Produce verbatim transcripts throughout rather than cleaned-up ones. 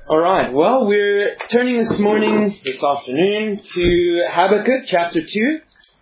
Alright, well, we're turning this morning, this afternoon, to Habakkuk chapter two.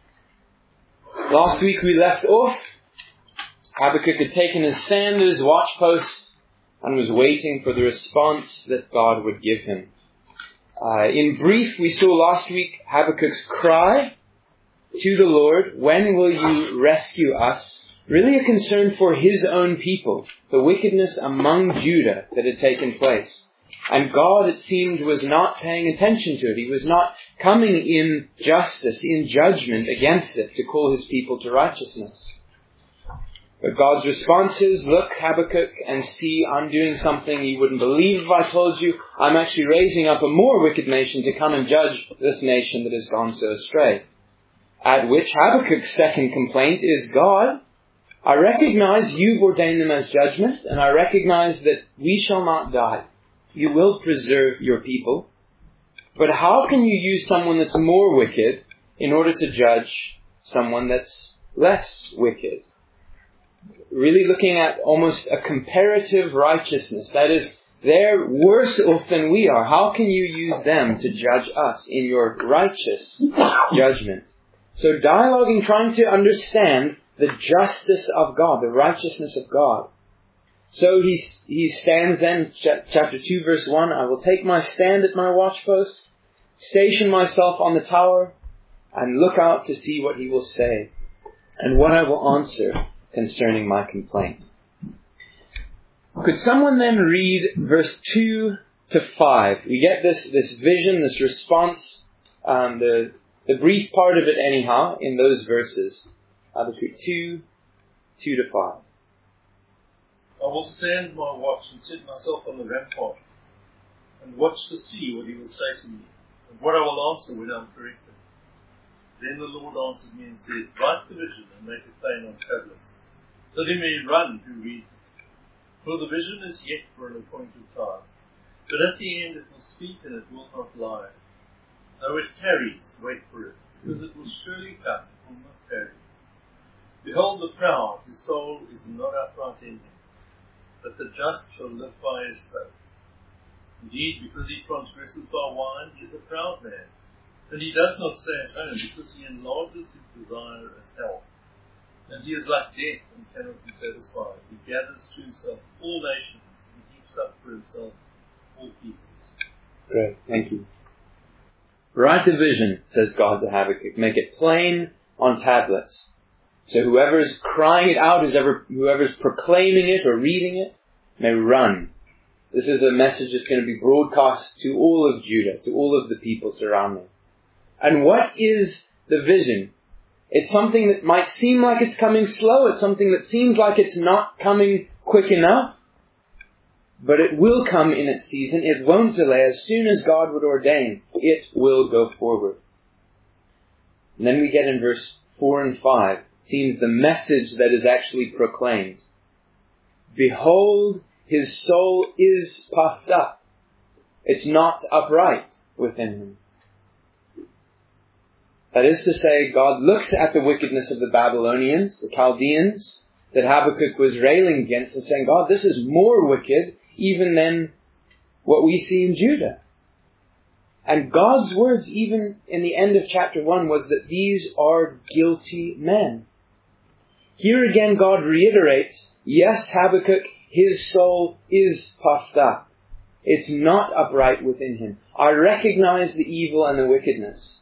Last week we left off. Habakkuk had taken his stand at his watchpost and was waiting for the response that God would give him. Uh, in brief, we saw last week Habakkuk's cry to the Lord, "When will you rescue us?" Really a concern for his own people, the wickedness among Judah that had taken place. And God, it seemed, was not paying attention to it. He was not coming in justice, in judgment against it to call his people to righteousness. But God's response is, "Look, Habakkuk, and see, I'm doing something you wouldn't believe if I told you. I'm actually raising up a more wicked nation to come and judge this nation that has gone so astray." At which Habakkuk's second complaint is, "God, I recognize you've ordained them as judgment, and I recognize that we shall not die. You will preserve your people. But how can you use someone that's more wicked in order to judge someone that's less wicked?" Really looking at almost a comparative righteousness. That is, they're worse off than we are. How can you use them to judge us in your righteous judgment? So dialoguing, trying to understand the justice of God, the righteousness of God. So he he stands then, chapter two, verse one, "I will take my stand at my watchpost, station myself on the tower, and look out to see what he will say, and what I will answer concerning my complaint." Could someone then read verse two to five? We get this, this vision, this response, um, the, the brief part of it anyhow, in those verses. Habakkuk two, two to five. "I will stand my watch and set myself on the rampart, and watch to see what he will say to me, and what I will answer when I am corrected. Then the Lord answered me and said, Write the vision and make it plain on tablets, that he may run who reads it. For the vision is yet for an appointed time, but at the end it will speak and it will not lie. Though it tarries, wait for it, because it will surely come, it will not tarry. Behold the proud, his soul is not upright in him, but the just shall live by his faith. Indeed, because he transgresses by wine, he is a proud man, and he does not stay at home, because he enlarges his desire as hell. And he is like death and cannot be satisfied. He gathers to himself all nations, and heaps up for himself all peoples." Great, thank you. "Write the vision," says God to Habakkuk. "Make it plain on tablets. So whoever is crying it out, whoever is proclaiming it or reading it, may run." This is a message that's going to be broadcast to all of Judah, to all of the people surrounding. And what is the vision? It's something that might seem like it's coming slow. It's something that seems like it's not coming quick enough. But it will come in its season. It won't delay. As soon as God would ordain, it will go forward. And then we get in verse four and five. Seems the message that is actually proclaimed. "Behold, his soul is puffed up. It's not upright within him." That is to say, God looks at the wickedness of the Babylonians, the Chaldeans, that Habakkuk was railing against and saying, "God, this is more wicked even than what we see in Judah." And God's words, even in the end of chapter one, was that these are guilty men. Here again, God reiterates, yes, Habakkuk, his soul is puffed up. It's not upright within him. I recognize the evil and the wickedness.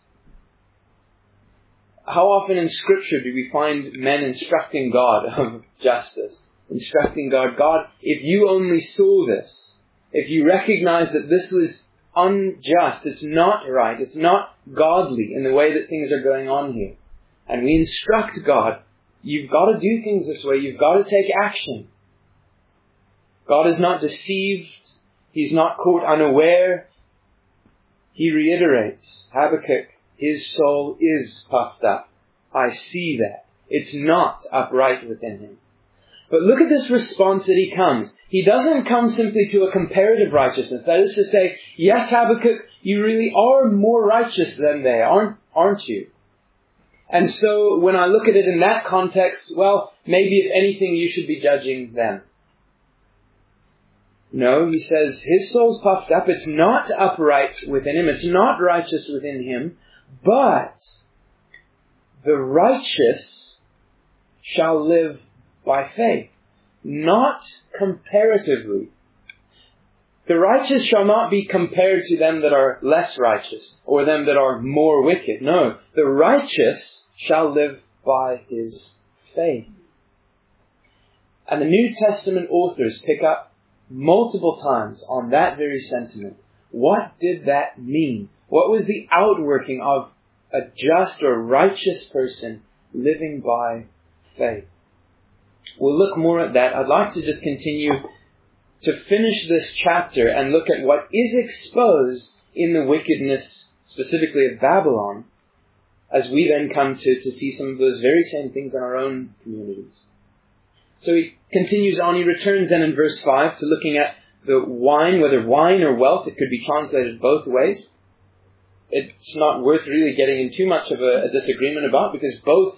How often in Scripture do we find men instructing God of justice? Instructing God, God, if you only saw this, if you recognize that this was unjust, it's not right, it's not godly in the way that things are going on here. And we instruct God, you've got to do things this way. You've got to take action. God is not deceived. He's not caught unaware. He reiterates, Habakkuk, his soul is puffed up. I see that. It's not upright within him. But look at this response that he comes. He doesn't come simply to a comparative righteousness. That is to say, yes, Habakkuk, you really are more righteous than they, aren't, aren't you? And so when I look at it in that context, well, maybe if anything, you should be judging them. No, he says his soul's puffed up. It's not upright within him. It's not righteous within him. But the righteous shall live by faith. Not comparatively. The righteous shall not be compared to them that are less righteous or them that are more wicked. No, the righteous shall live by his faith. And the New Testament authors pick up multiple times on that very sentiment. What did that mean? What was the outworking of a just or righteous person living by faith? We'll look more at that. I'd like to just continue to finish this chapter and look at what is exposed in the wickedness, specifically of Babylon, as we then come to, to see some of those very same things in our own communities. So he continues on, he returns then in verse five to looking at the wine, whether wine or wealth, it could be translated both ways. It's not worth really getting in too much of a, a disagreement about, because both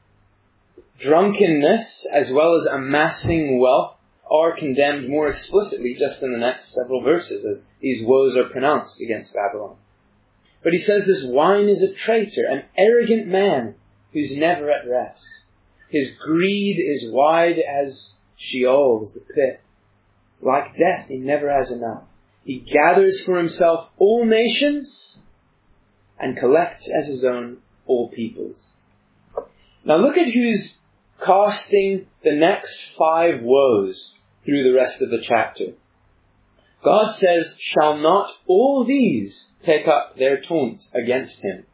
drunkenness as well as amassing wealth are condemned more explicitly just in the next several verses as these woes are pronounced against Babylon. But he says this wine is a traitor, an arrogant man who's never at rest. His greed is wide as Sheol, as the pit. Like death, he never has enough. He gathers for himself all nations and collects as his own all peoples. Now look at who's casting the next five woes through the rest of the chapter. God says, shall not all these take up their taunt against him?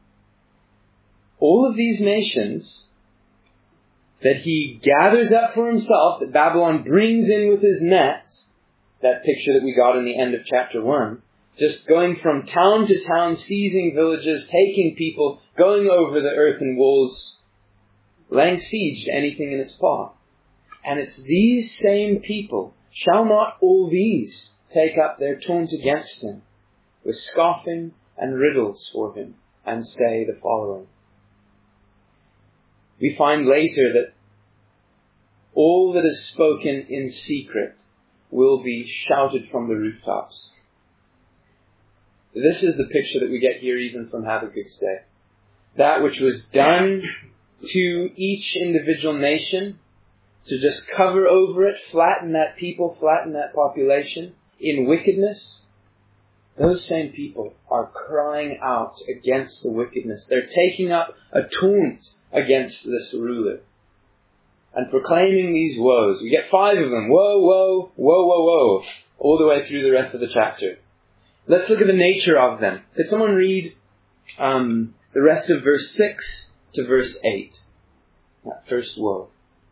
All of these nations that he gathers up for himself, that Babylon brings in with his nets, that picture that we got in the end of chapter one, just going from town to town, seizing villages, taking people, going over the earthen walls, laying siege to anything in its path. And it's these same people, shall not all these take up their taunt against him, with scoffing and riddles for him, and say the following. We find later that all that is spoken in secret will be shouted from the rooftops. This is the picture that we get here even from Habakkuk's day. That which was done to each individual nation, to just cover over it, flatten that people, flatten that population in wickedness, those same people are crying out against the wickedness. They're taking up a taunt against this ruler and proclaiming these woes. We get five of them. Woe, woe, woe, woe, woe, all the way through the rest of the chapter. Let's look at the nature of them. Could someone read um, the rest of verse six to verse eight? That first woe.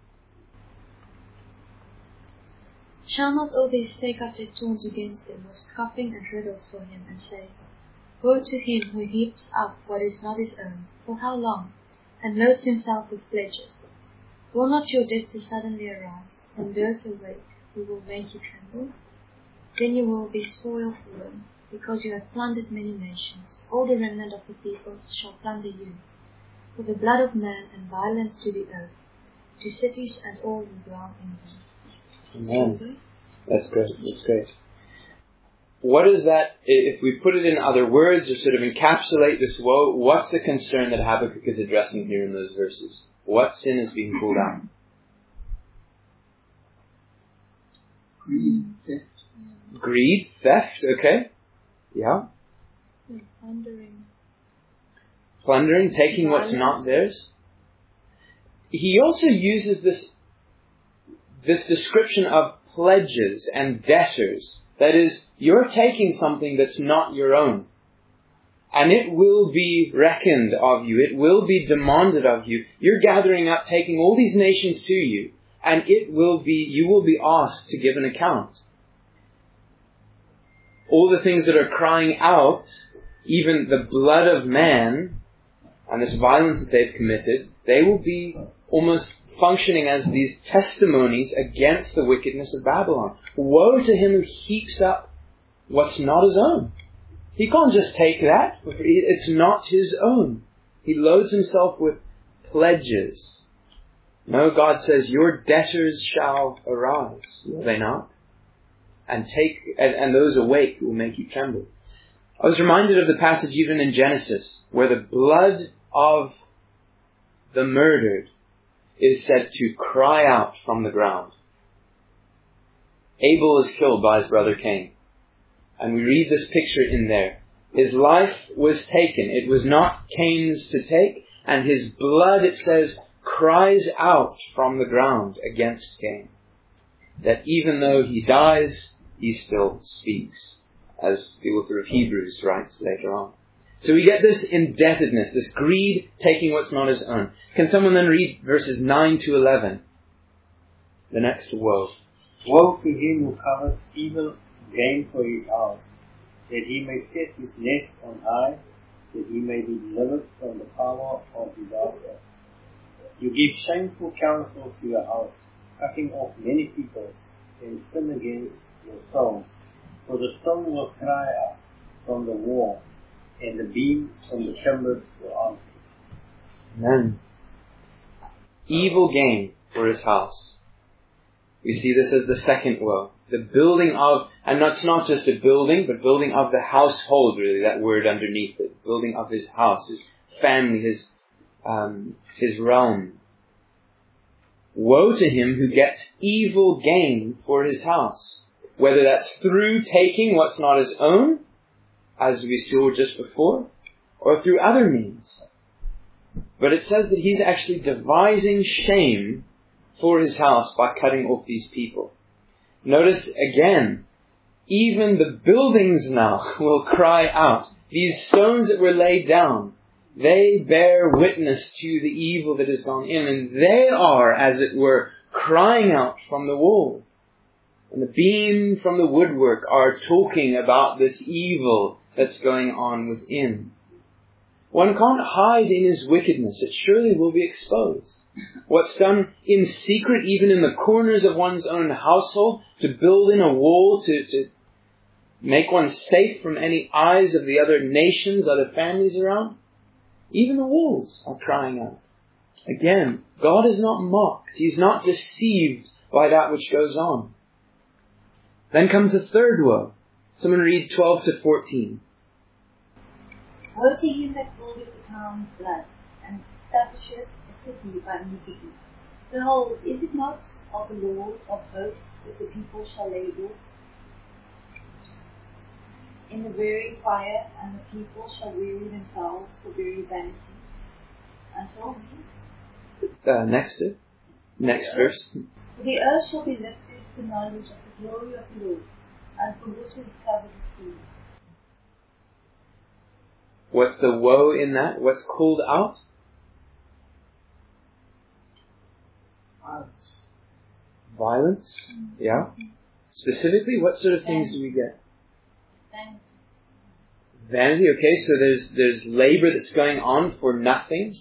Shall not all these take up their taunt against him, with scoffing and riddles for him, and say, woe to him who heaps up what is not his own, for how long, and loads himself with pledges? Will not your debtors suddenly arise, and those awake who will make you tremble? Then you will be spoiled for them, because you have plundered many nations. All the remnant of the peoples shall plunder you, for the blood of man and violence to the earth, to cities and all who dwell in them. Amen. That's great. That's great. What is that, if we put it in other words or sort of encapsulate this woe, what's the concern that Habakkuk is addressing here in those verses? What sin is being pulled out? Greed, theft. Greed, theft, okay. Yeah. Plundering. Plundering, taking what's not theirs. He also uses this this description of pledges and debtors. That is, you're taking something that's not your own. And it will be reckoned of you. It will be demanded of you. You're gathering up, taking all these nations to you. And it will be, you will be asked to give an account. All the things that are crying out, even the blood of man, and this violence that they've committed, they will be almost functioning as these testimonies against the wickedness of Babylon. Woe to him who heaps up what's not his own. He can't just take that. It's not his own. He loads himself with pledges. No, God says, your debtors shall arise. Will they not? and take and, and those awake will make you tremble. I was reminded of the passage even in Genesis, where the blood of the murdered is said to cry out from the ground. Abel is killed by his brother Cain. And we read this picture in there. His life was taken. It was not Cain's to take. And his blood, it says, cries out from the ground against Cain. That even though he dies, he still speaks, as the author of Hebrews writes later on. So we get this indebtedness, this greed taking what's not his own. Can someone then read verses nine to eleven? The next woe. Woe to him who covers evil gain for his house, that he may set his nest on high, that he may be delivered from the power of disaster. You give shameful counsel to your house, cutting off many peoples, and sin against your soul. For the stone will cry out from the wall, and the beam from the timber will answer. Amen. Evil gain for his house. We see this as the second woe. The building of, and that's not just a building, but building of the household, really, that word underneath it. Building of his house, his family, his um, his realm. Woe to him who gets evil gain for his house. Whether that's through taking what's not his own, as we saw just before, or through other means. But it says that he's actually devising shame for his house by cutting off these people. Notice again, even the buildings now will cry out. These stones that were laid down, they bear witness to the evil that has gone in, and they are, as it were, crying out from the wall. And the beam from the woodwork are talking about this evil that's going on within. One can't hide in his wickedness. It surely will be exposed. What's done in secret, even in the corners of one's own household, to build in a wall to, to make one safe from any eyes of the other nations, other families around, even the walls are crying out. Again, God is not mocked. He's not deceived by that which goes on. Then comes the third woe. Someone read twelve to fourteen. Woe to him that buildeth a town with blood, and establisheth a city by iniquity. Behold, is it not of the Lord of hosts that the people shall labor in the very fire, and the people shall weary themselves for very vanity? Until me. Uh, next, uh, next verse. For the earth shall be lifted to the knowledge of the glory of the Lord, and the waters cover the sea. What's the woe in that? What's called out? Violence. Violence? Yeah. Specifically, what sort of things do we get? Vanity. Vanity, okay, so there's there's labor that's going on for nothing.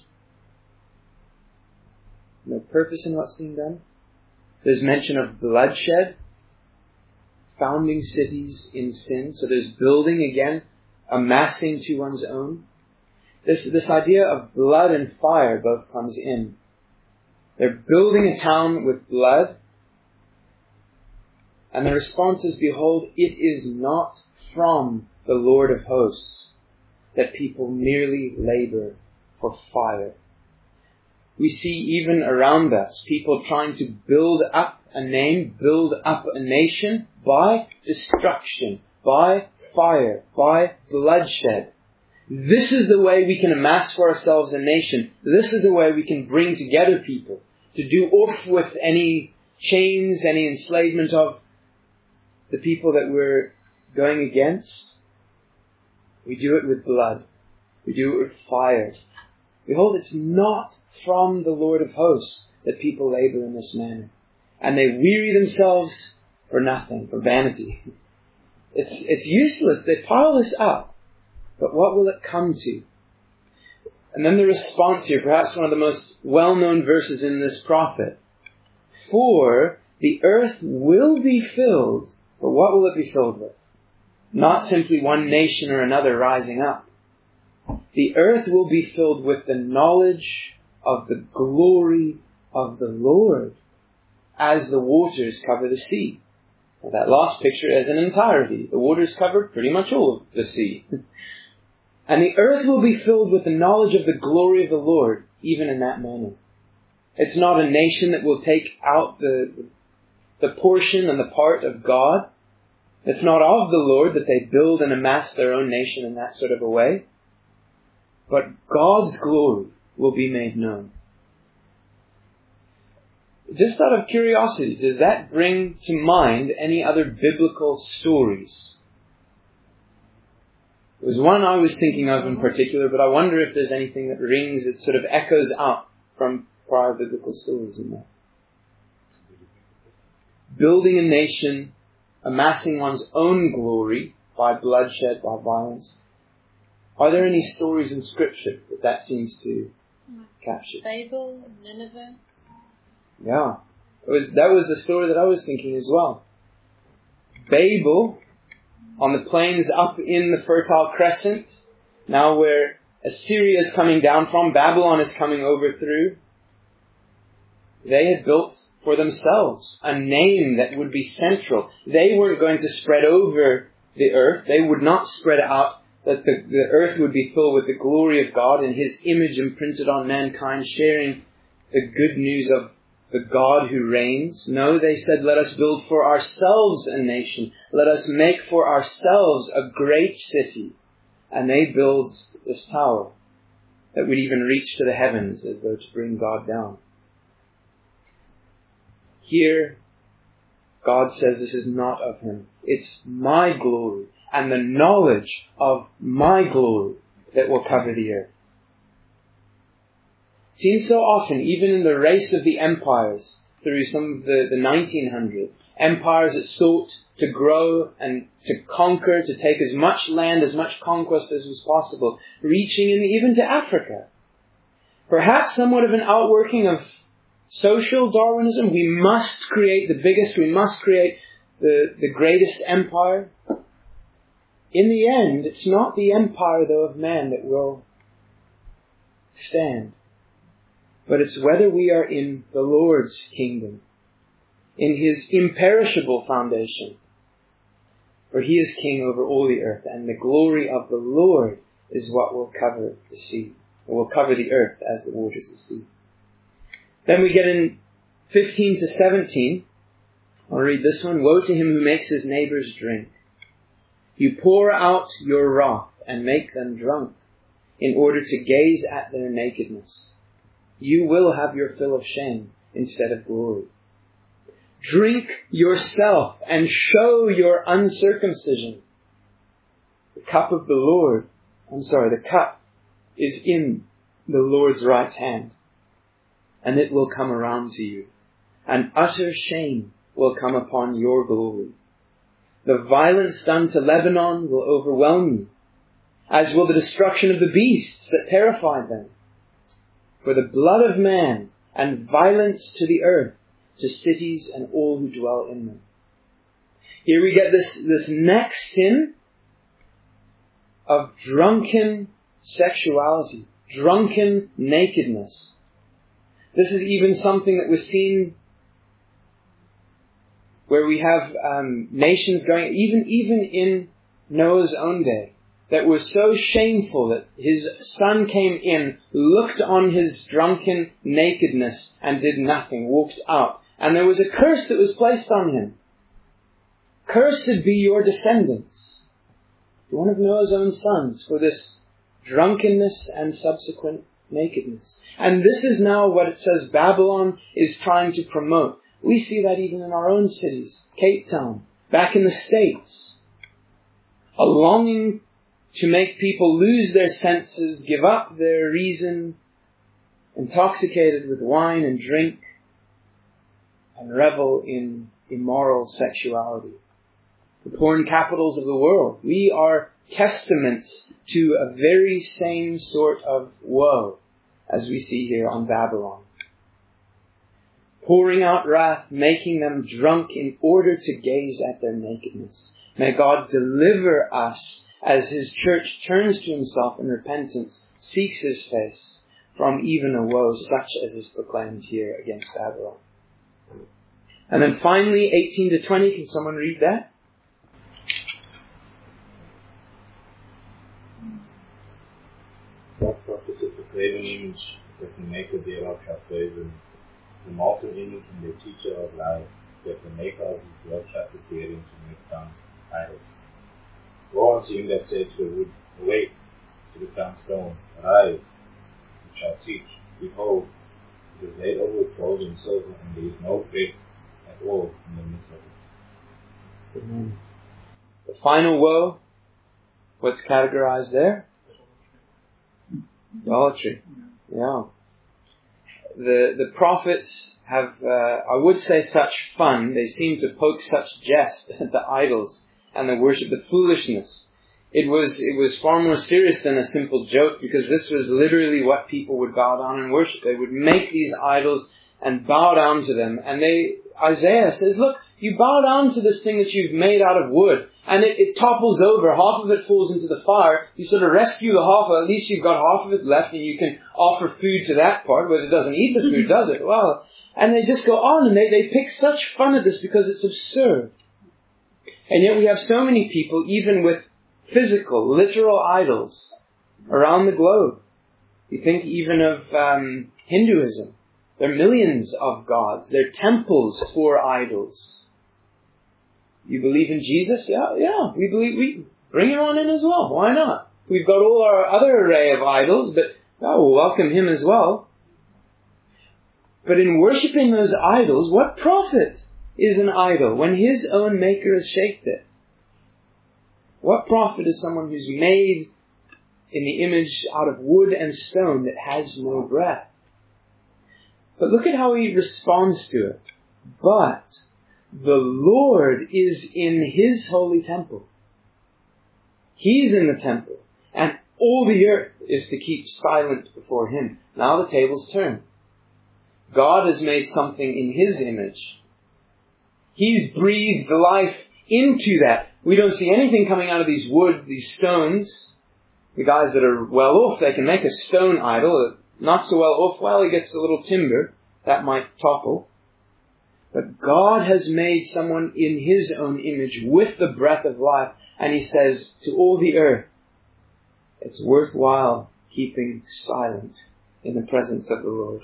No purpose in what's being done. There's mention of bloodshed. Founding cities in sin. So there's building again, amassing to one's own. This this idea of blood and fire both comes in. They're building a town with blood. And the response is, behold, it is not from the Lord of hosts that people merely labor for fire. We see even around us people trying to build up a name, build up a nation by destruction, by fire, by bloodshed. This is the way we can amass for ourselves a nation. This is the way we can bring together people to do off with any chains, any enslavement of the people that we're going against. We do it with blood. We do it with fire. Behold, it's not from the Lord of hosts that people labor in this manner. And they weary themselves for nothing, for vanity. It's, it's useless. They pile this up. But what will it come to? And then the response here, perhaps one of the most well-known verses in this prophet. For the earth will be filled, but what will it be filled with? Not simply one nation or another rising up. The earth will be filled with the knowledge of the glory of the Lord, as the waters cover the sea. that last picture as an entirety. The waters covered pretty much all of the sea. And the earth will be filled with the knowledge of the glory of the Lord, even in that manner. It's not a nation that will take out the, the portion and the part of God. It's not of the Lord that they build and amass their own nation in that sort of a way. But God's glory will be made known. Just out of curiosity, does that bring to mind any other biblical stories? There was one I was thinking of in particular, but I wonder if there's anything that rings, that sort of echoes out from prior biblical stories in that. Building a nation, amassing one's own glory by bloodshed, by violence. Are there any stories in Scripture that that seems to capture? Babel, Nineveh. Yeah, it was, that was the story that I was thinking as well. Babel, on the plains up in the Fertile Crescent, now where Assyria is coming down from, Babylon is coming over through. They had built for themselves a name that would be central. They weren't going to spread over the earth. They would not spread out, that the, the earth would be filled with the glory of God and His image imprinted on mankind, sharing the good news of the God who reigns. No, they said, let us build for ourselves a nation. Let us make for ourselves a great city. And they built this tower that would even reach to the heavens as though to bring God down. Here, God says this is not of Him. It's my glory and the knowledge of my glory that will cover the earth. Seems so often, even in the race of the empires through some of the, the nineteen hundreds, empires that sought to grow and to conquer, to take as much land, as much conquest as was possible, reaching in even to Africa. Perhaps somewhat of an outworking of social Darwinism. We must create the biggest, we must create the, the greatest empire. In the end, it's not the empire, though, of man that will stand. But it's whether we are in the Lord's kingdom, in His imperishable foundation, for He is king over all the earth, and the glory of the Lord is what will cover the sea, or will cover the earth as the waters of the sea. Then we get in fifteen to seventeen. I'll read this one. Woe to him who makes his neighbors drink. You pour out your wrath and make them drunk in order to gaze at their nakedness. You will have your fill of shame instead of glory. Drink yourself and show your uncircumcision. The cup of the Lord, I'm sorry, the cup is in the Lord's right hand, and it will come around to you. And utter shame will come upon your glory. The violence done to Lebanon will overwhelm you, as will the destruction of the beasts that terrified them. For the blood of man and violence to the earth, to cities and all who dwell in them. Here we get this, this next sin of drunken sexuality, drunken nakedness. This is even something that was seen where we have um, nations going, even, even in Noah's own day, that was so shameful that his son came in, looked on his drunken nakedness and did nothing, walked out. And there was a curse that was placed on him. Cursed be your descendants, one of Noah's own sons, for this drunkenness and subsequent nakedness. And this is now what it says Babylon is trying to promote. We see that even in our own cities. Cape Town, back in the States. A longing to make people lose their senses, give up their reason, intoxicated with wine and drink, and revel in immoral sexuality. The porn capitals of the world. We are testaments to a very same sort of woe as we see here on Babylon. Pouring out wrath, making them drunk in order to gaze at their nakedness. May God deliver us as His church turns to Himself in repentance, seeks His face from even a woe such as is proclaimed here against Babylon. And then finally, eighteen to twenty, can someone read that? What profiteth the graven image that the maker thereof hath graven, the molten image and the teacher of lies, that the maker of his work hath prepared him to make down idols? Woe unto him that said to the wood, awake, to the found stone, arise, and shall teach. Behold, it is laid over with gold and silver, and there is no bread at all in the midst of it. Amen. The final woe, what's categorized there? Idolatry. Yeah. The the prophets have, uh, I would say, such fun. They seem to poke such jest at the idols and the worship, the foolishness. It was it was far more serious than a simple joke, because this was literally what people would bow down and worship. They would make these idols and bow down to them. And they Isaiah says, look, you bow down to this thing that you've made out of wood, and it, it topples over. Half of it falls into the fire. You sort of rescue the half, or at least you've got half of it left, and you can offer food to that part, where it doesn't eat the food, does it? Well, and they just go on, and they, they pick such fun at this because it's absurd. And yet we have so many people, even with physical, literal idols around the globe. You think even of um, Hinduism. There are millions of gods. There are temples for idols. You believe in Jesus? Yeah, yeah. We believe. We bring him on in as well. Why not? We've got all our other array of idols, but oh, we'll welcome him as well. But in worshipping those idols, what profit is an idol when his own maker has shaped it? What profit is someone who's made in the image out of wood and stone that has no breath? But look at how he responds to it. But the Lord is in his holy temple. He's in the temple. And all the earth is to keep silent before him. Now the tables turn. God has made something in his image. He's breathed life into that. We don't see anything coming out of these wood, these stones. The guys that are well off, they can make a stone idol. Not so well off, well, he gets a little timber. That might topple. But God has made someone in his own image with the breath of life. And he says to all the earth, it's worthwhile keeping silent in the presence of the Lord.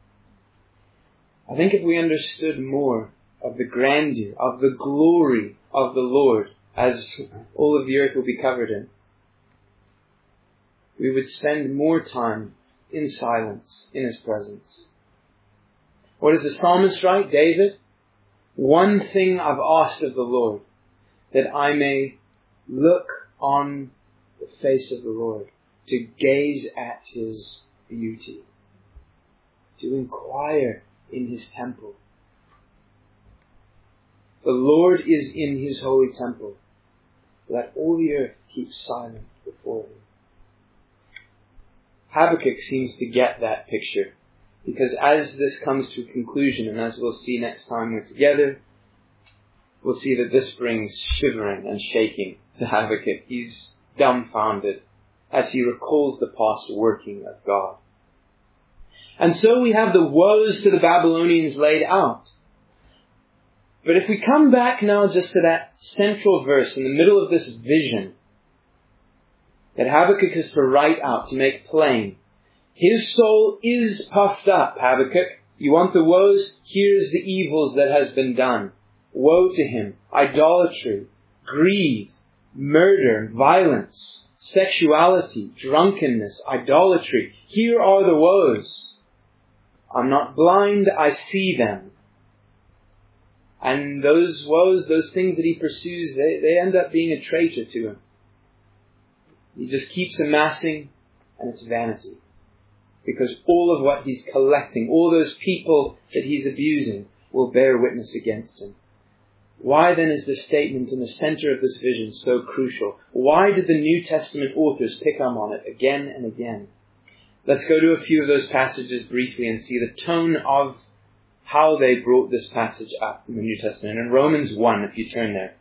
I think if we understood more of the grandeur, of the glory of the Lord, as all of the earth will be covered in, we would spend more time in silence, in his presence. What does the psalmist write? David, one thing I've asked of the Lord, that I may look on the face of the Lord, to gaze at his beauty, to inquire in his temple. The Lord is in his holy temple. Let all the earth keep silent before him. Habakkuk seems to get that picture, because as this comes to a conclusion, and as we'll see next time we're together, we'll see that this brings shivering and shaking to Habakkuk. He's dumbfounded as he recalls the past working of God. And so we have the woes to the Babylonians laid out. But if we come back now just to that central verse in the middle of this vision that Habakkuk is to write out, to make plain. His soul is puffed up, Habakkuk. You want the woes? Here's the evils that has been done. Woe to him. Idolatry, greed, murder, violence, sexuality, drunkenness, idolatry. Here are the woes. I'm not blind, I see them. And those woes, those things that he pursues, they, they end up being a traitor to him. He just keeps amassing, and it's vanity. Because all of what he's collecting, all those people that he's abusing, will bear witness against him. Why then is the statement in the center of this vision so crucial? Why did the New Testament authors pick up on it again and again? Let's go to a few of those passages briefly and see the tone of how they brought this passage up in the New Testament. In Romans one, if you turn there.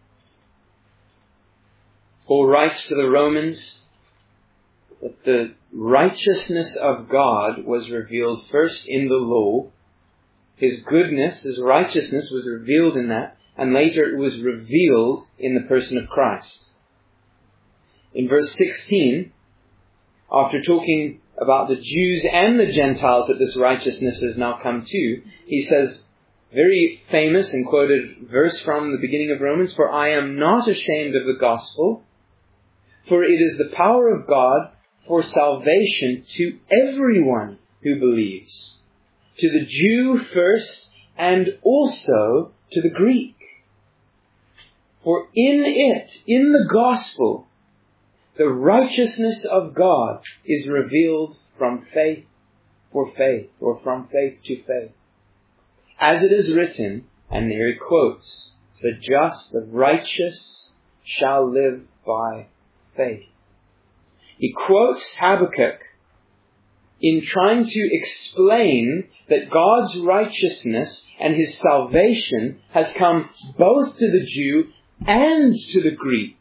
Paul writes to the Romans that the righteousness of God was revealed first in the law, His goodness, His righteousness was revealed in that, and later it was revealed in the person of Christ. In verse sixteen, after talking about the Jews and the Gentiles that this righteousness has now come to, he says, very famous and quoted verse from the beginning of Romans, "For I am not ashamed of the gospel, for it is the power of God for salvation to everyone who believes, to the Jew first and also to the Greek. For in it, in the gospel, the righteousness of God is revealed from faith for faith, or from faith to faith. As it is written," and here he quotes, "the just, the righteous shall live by faith." He quotes Habakkuk in trying to explain that God's righteousness and His salvation has come both to the Jew and to the Greek.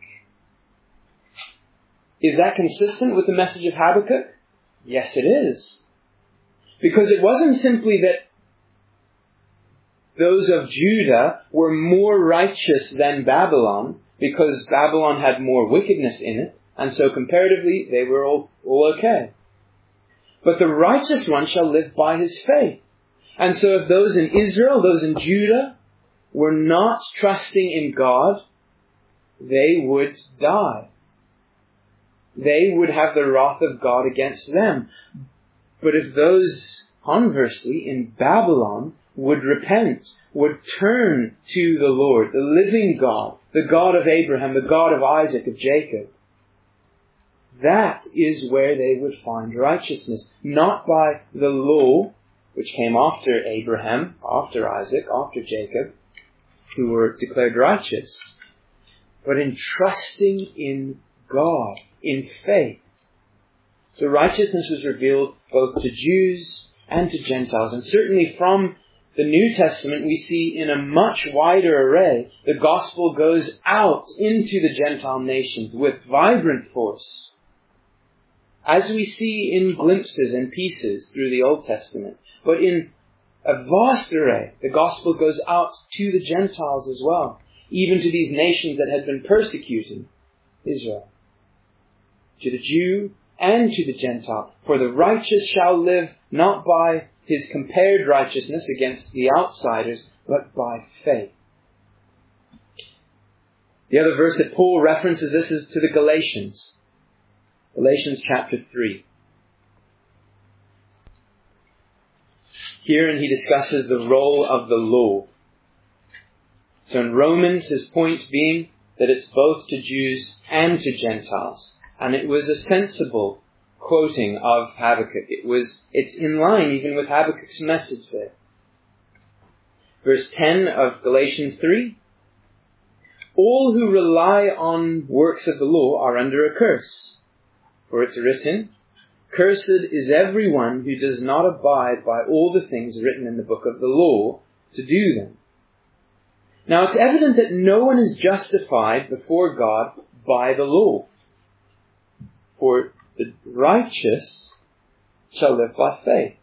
Is that consistent with the message of Habakkuk? Yes, it is. Because it wasn't simply that those of Judah were more righteous than Babylon, because Babylon had more wickedness in it, and so comparatively they were all, all okay. But the righteous one shall live by his faith. And so if those in Israel, those in Judah, were not trusting in God, they would die. They would have the wrath of God against them. But if those, conversely, in Babylon would repent, would turn to the Lord, the living God, the God of Abraham, the God of Isaac, of Jacob, that is where they would find righteousness. Not by the law, which came after Abraham, after Isaac, after Jacob, who were declared righteous, but in trusting in God, in faith. So righteousness was revealed both to Jews and to Gentiles. And certainly from the New Testament, we see in a much wider array, the gospel goes out into the Gentile nations with vibrant force. As we see in glimpses and pieces through the Old Testament. But in a vast array, the gospel goes out to the Gentiles as well. Even to these nations that had been persecuting Israel. To the Jew and to the Gentile. For the righteous shall live not by his compared righteousness against the outsiders, but by faith. The other verse that Paul references this is to the Galatians. Galatians chapter three. Herein he discusses the role of the law. So in Romans, his point being that it's both to Jews and to Gentiles. And it was a sensible quoting of Habakkuk. It was, it's in line even with Habakkuk's message there. Verse ten of Galatians three. All who rely on works of the law are under a curse. For it's written, "Cursed is everyone who does not abide by all the things written in the book of the law to do them." Now it's evident that no one is justified before God by the law. For the righteous shall live by faith.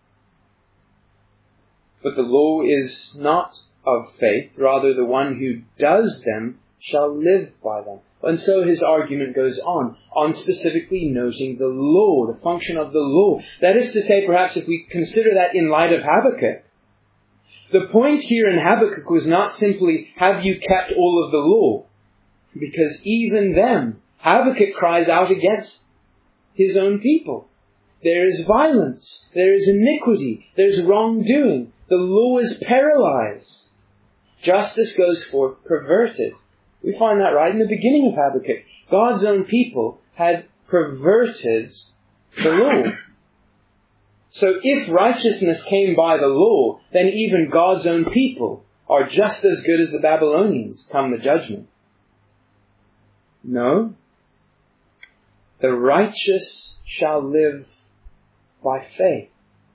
But the law is not of faith, rather the one who does them shall live by them. And so his argument goes on, on specifically noting the law, the function of the law. That is to say, perhaps if we consider that in light of Habakkuk, the point here in Habakkuk was not simply, have you kept all of the law? Because even then, Habakkuk cries out against his own people. There is violence, there is iniquity, there is wrongdoing. The law is paralyzed. Justice goes forth perverted. We find that right in the beginning of Habakkuk. God's own people had perverted the law. So if righteousness came by the law, then even God's own people are just as good as the Babylonians come the judgment. No. The righteous shall live by faith.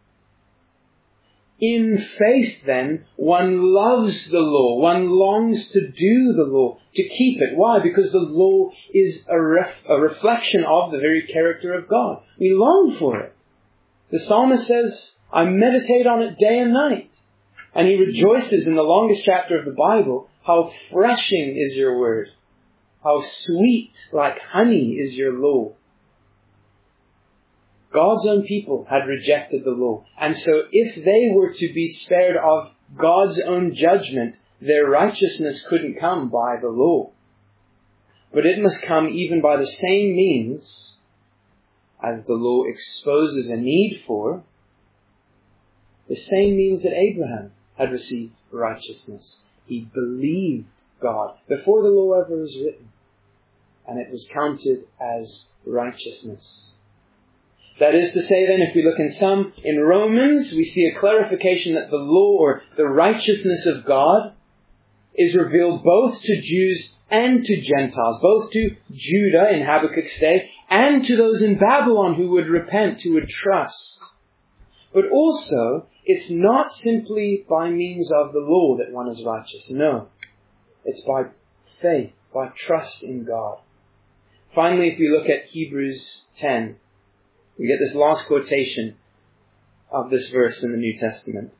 In faith, then, one loves the law. One longs to do the law, to keep it. Why? Because the law is a, ref- a reflection of the very character of God. We long for it. The psalmist says, I meditate on it day and night. And he rejoices in the longest chapter of the Bible, how refreshing is your word. How sweet, like honey, is your law. God's own people had rejected the law. And so if they were to be spared of God's own judgment, their righteousness couldn't come by the law. But it must come even by the same means as the law exposes a need for, the same means that Abraham had received righteousness. He believed God before the law ever was written, and it was counted as righteousness. That is to say then, if we look in some, in Romans, we see a clarification that the law or the righteousness of God is revealed both to Jews and to Gentiles, both to Judah in Habakkuk's day and to those in Babylon who would repent, who would trust. But also, it's not simply by means of the law that one is righteous. No. It's by faith, by trust in God. Finally, if we look at Hebrews ten, we get this last quotation of this verse in the New Testament.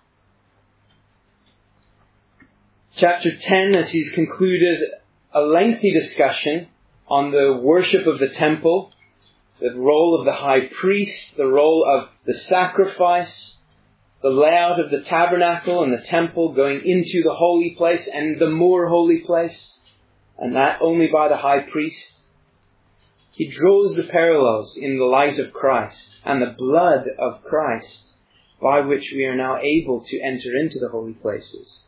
Chapter ten, as he's concluded a lengthy discussion on the worship of the temple, the role of the high priest, the role of the sacrifice, the layout of the tabernacle and the temple going into the holy place and the more holy place, and that only by the high priest. He draws the parallels in the light of Christ and the blood of Christ by which we are now able to enter into the holy places.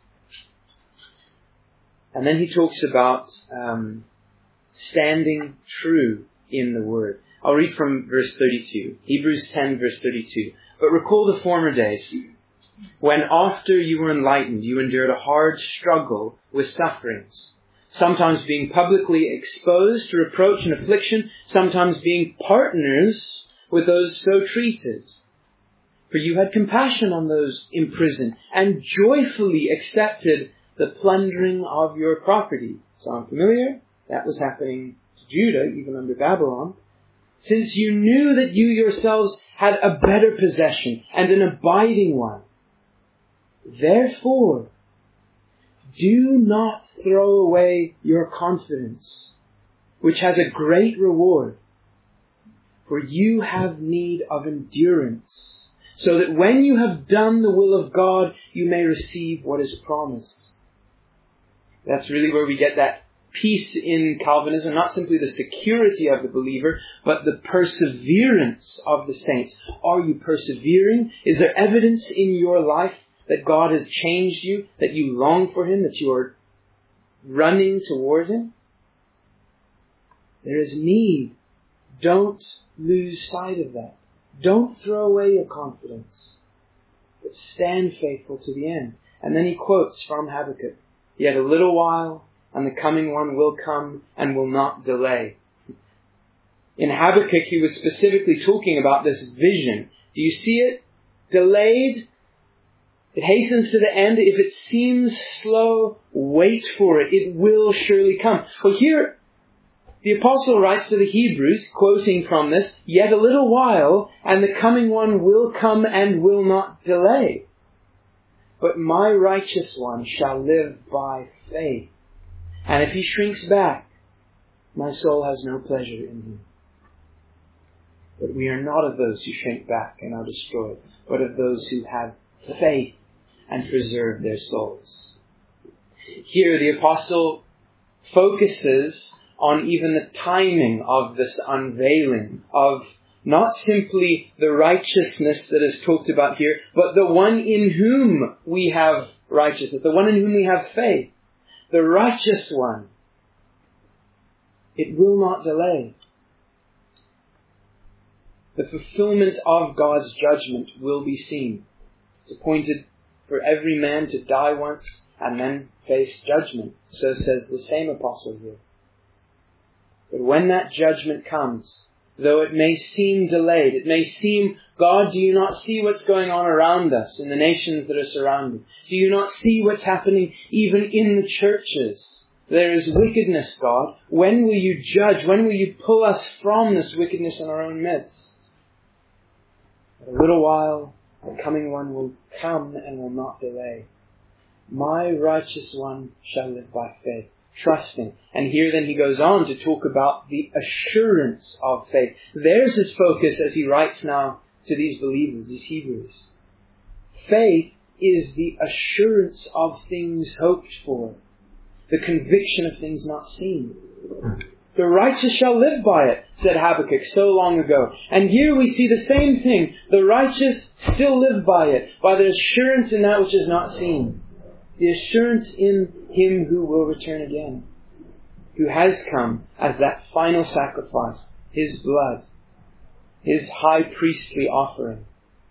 And then he talks about um, standing true in the Word. I'll read from verse thirty-two. Hebrews ten, verse thirty-two. But recall the former days, when after you were enlightened, you endured a hard struggle with sufferings, sometimes being publicly exposed to reproach and affliction, sometimes being partners with those so treated. For you had compassion on those imprisoned, and joyfully accepted the plundering of your property. Sound familiar? That was happening to Judah, even under Babylon. Since you knew that you yourselves had a better possession and an abiding one. Therefore, do not throw away your confidence, which has a great reward. For you have need of endurance, so that when you have done the will of God, you may receive what is promised. That's really where we get that peace in Calvinism, not simply the security of the believer, but the perseverance of the saints. Are you persevering? Is there evidence in your life that God has changed you, that you long for Him, that you are running toward Him? There is need. Don't lose sight of that. Don't throw away your confidence, but stand faithful to the end. And then he quotes from Habakkuk, yet a little while, and the coming one will come and will not delay. In Habakkuk, he was specifically talking about this vision. Do you see it? Delayed. It hastens to the end. If it seems slow, wait for it. It will surely come. Well, here, the apostle writes to the Hebrews, quoting from this, yet a little while, and the coming one will come and will not delay. But my righteous one shall live by faith. And if he shrinks back, my soul has no pleasure in him. But we are not of those who shrink back and are destroyed, but of those who have faith and preserve their souls. Here the apostle focuses on even the timing of this unveiling, of not simply the righteousness that is talked about here, but the one in whom we have righteousness, the one in whom we have faith. The righteous one. It will not delay. The fulfillment of God's judgment will be seen. It's appointed for every man to die once and then face judgment. So says the same apostle here. But when that judgment comes, though it may seem delayed, it may seem, God, do you not see what's going on around us in the nations that are surrounded? Do you not see what's happening even in the churches? There is wickedness, God. When will you judge? When will you pull us from this wickedness in our own midst? A little while, The coming one will come and will not delay. My righteous one shall live by faith, trusting. And here then he goes on to talk about the assurance of faith. There's his focus as he writes now to these believers, these Hebrews. Faith is the assurance of things hoped for, the conviction of things not seen. The righteous shall live by it, said Habakkuk so long ago. And here we see the same thing. The righteous still live by it, by the assurance in that which is not seen. The assurance in Him who will return again, who has come as that final sacrifice, His blood, His high priestly offering.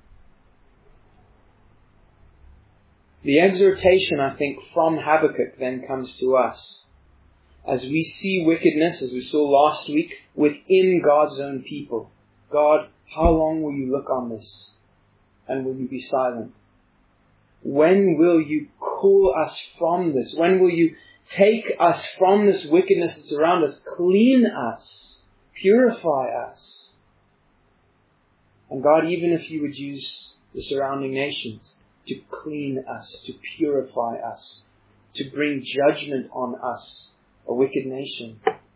The exhortation, I think, from Habakkuk then comes to us. As we see wickedness, as we saw last week, within God's own people. God, how long will you look on this? And will you be silent? When will you call us from this? When will you take us from this wickedness that's around us? Clean us. Purify us. And God, even if you would use the surrounding nations to clean us, to purify us, to bring judgment on us, a wicked nation,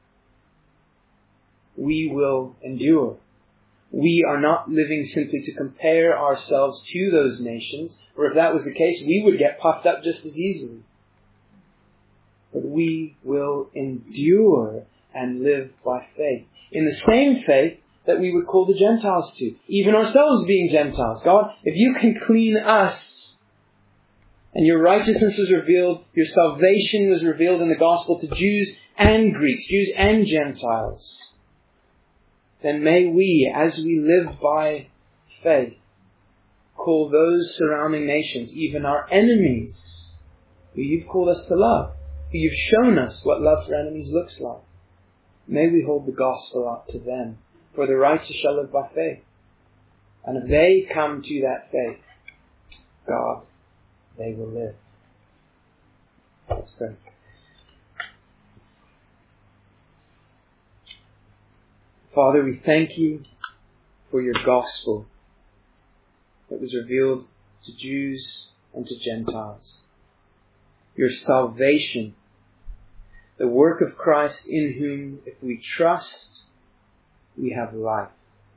we will endure. We are not living simply to compare ourselves to those nations, or if that was the case, we would get puffed up just as easily. But we will endure and live by faith. In the same faith that we would call the Gentiles to, even ourselves being Gentiles. God, if you can clean us, and your righteousness was revealed, your salvation was revealed in the gospel to Jews and Greeks, Jews and Gentiles, then may we, as we live by faith, call those surrounding nations, even our enemies, who you've called us to love, who you've shown us what love for enemies looks like. May we hold the gospel out to them, for the righteous shall live by faith. And if they come to that faith, God, they will live. Let's pray. Father, we thank you for your gospel that was revealed to Jews and to Gentiles. Your salvation, the work of Christ in whom, if we trust, we have life.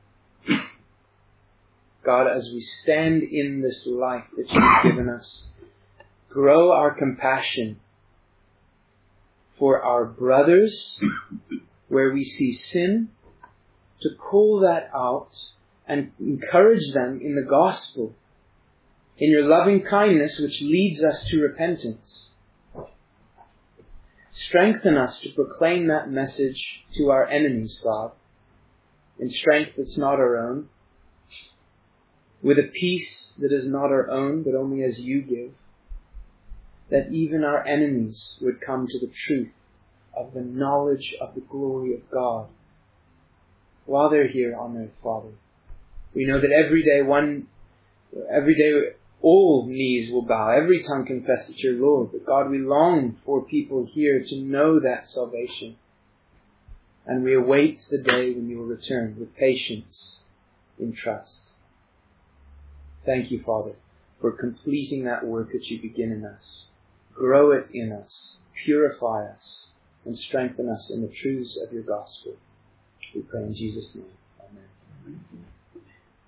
God, as we stand in this life that you've given us, grow our compassion for our brothers where we see sin, to call that out and encourage them in the gospel, in your loving kindness which leads us to repentance. Strengthen us to proclaim that message to our enemies, God, in strength that's not our own, with a peace that is not our own, but only as you give, that even our enemies would come to the truth of the knowledge of the glory of God while they're here on earth, Father. We know that every day one, every day all knees will bow, every tongue confess that you're Lord. But God, we long for people here to know that salvation. And we await the day when you will return with patience in trust. Thank you, Father, for completing that work that you begin in us. Grow it in us, purify us, and strengthen us in the truths of your gospel. We pray in Jesus' name. Amen.